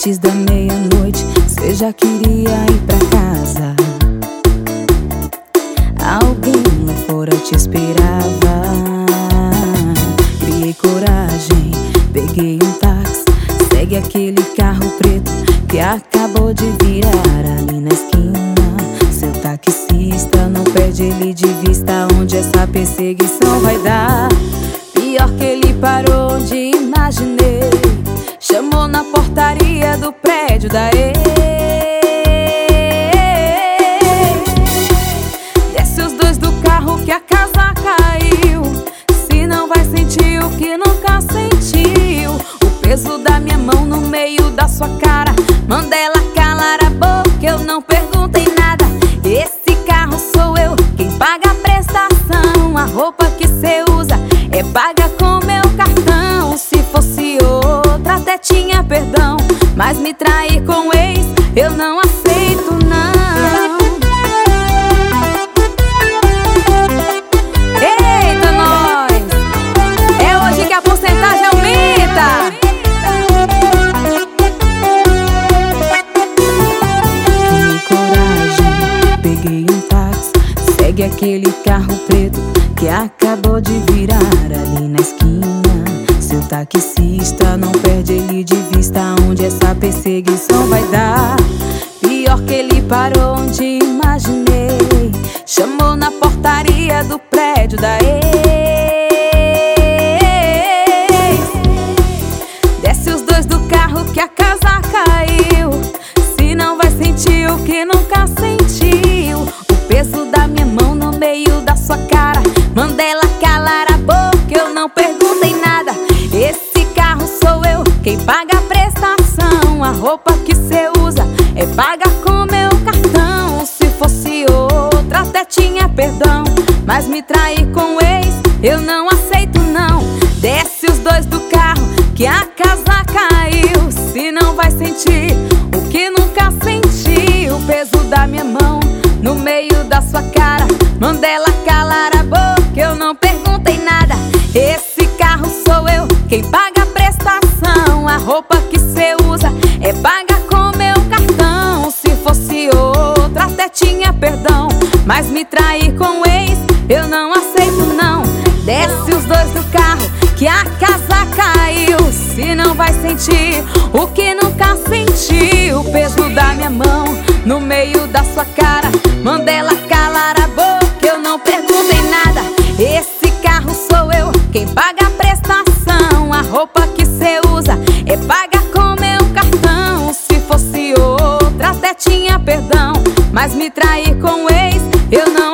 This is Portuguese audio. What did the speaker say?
Antes da meia-noite, cê já queria ir pra casa. Alguém lá fora te esperava. Criei coragem, peguei um táxi. Segue aquele carro preto que acabou de virar ali na esquina. Seu taxista não perde ele de vista. Onde essa perseguição vai dar? Pior que ele parou onde imaginei. Chamou na portaria do prédio da ex. Desce os dois do carro que a casa caiu. Se não vai sentir o que nunca sentiu. O peso da minha mão no meio da sua cara. Manda ela calar a boca, eu não perguntei nada. Esse carro sou eu, quem paga a prestação. A roupa que cê usa é paga com meu cartão. Se fosse outra até tinha perdão, mas me trair com o ex eu não aceito não. Eita nós, é hoje que a porcentagem aumenta. Criei coragem, peguei um táxi. Segue aquele carro preto que acabou de virar ali na esquina. Seu taxista não perde ele de vista. Onde essa perseguição vai dar? Pior que ele parou onde imaginei. Chamou na portaria do prédio da ex. Desce os dois do carro que a casa caiu. Se não vai sentir o que nunca sentiu. O peso da minha mão no meio da sua cara. Manda ela calar a boca, eu não perguntei nada. Esse carro sou eu, quem paga a prestação. A roupa que cê usa é paga com meu cartão. Se fosse outra até tinha perdão, mas me trair com o ex eu não aceito não. Desce os dois do carro que a casa caiu. Se não vai sentir o que nunca senti. O peso da minha mão no meio da sua cara. Manda ela calar a boca, eu não perguntei nada. Esse carro sou eu, quem paga a prestação. A roupa que cê usa é paga com meu cartão. Se fosse outra até tinha perdão, mas me trair com o ex eu não aceito não. Desce os dois do carro que a casa caiu. Se não vai sentir o que nunca senti. O peso da minha mão no meio da sua cara. Manda ela calar a boca, eu não perguntei nada. Esse carro sou eu, quem paga a prestação. A roupa que cê usa é paga com meu cartão. Se fosse outra até tinha perdão, mas me trair com o ex eu não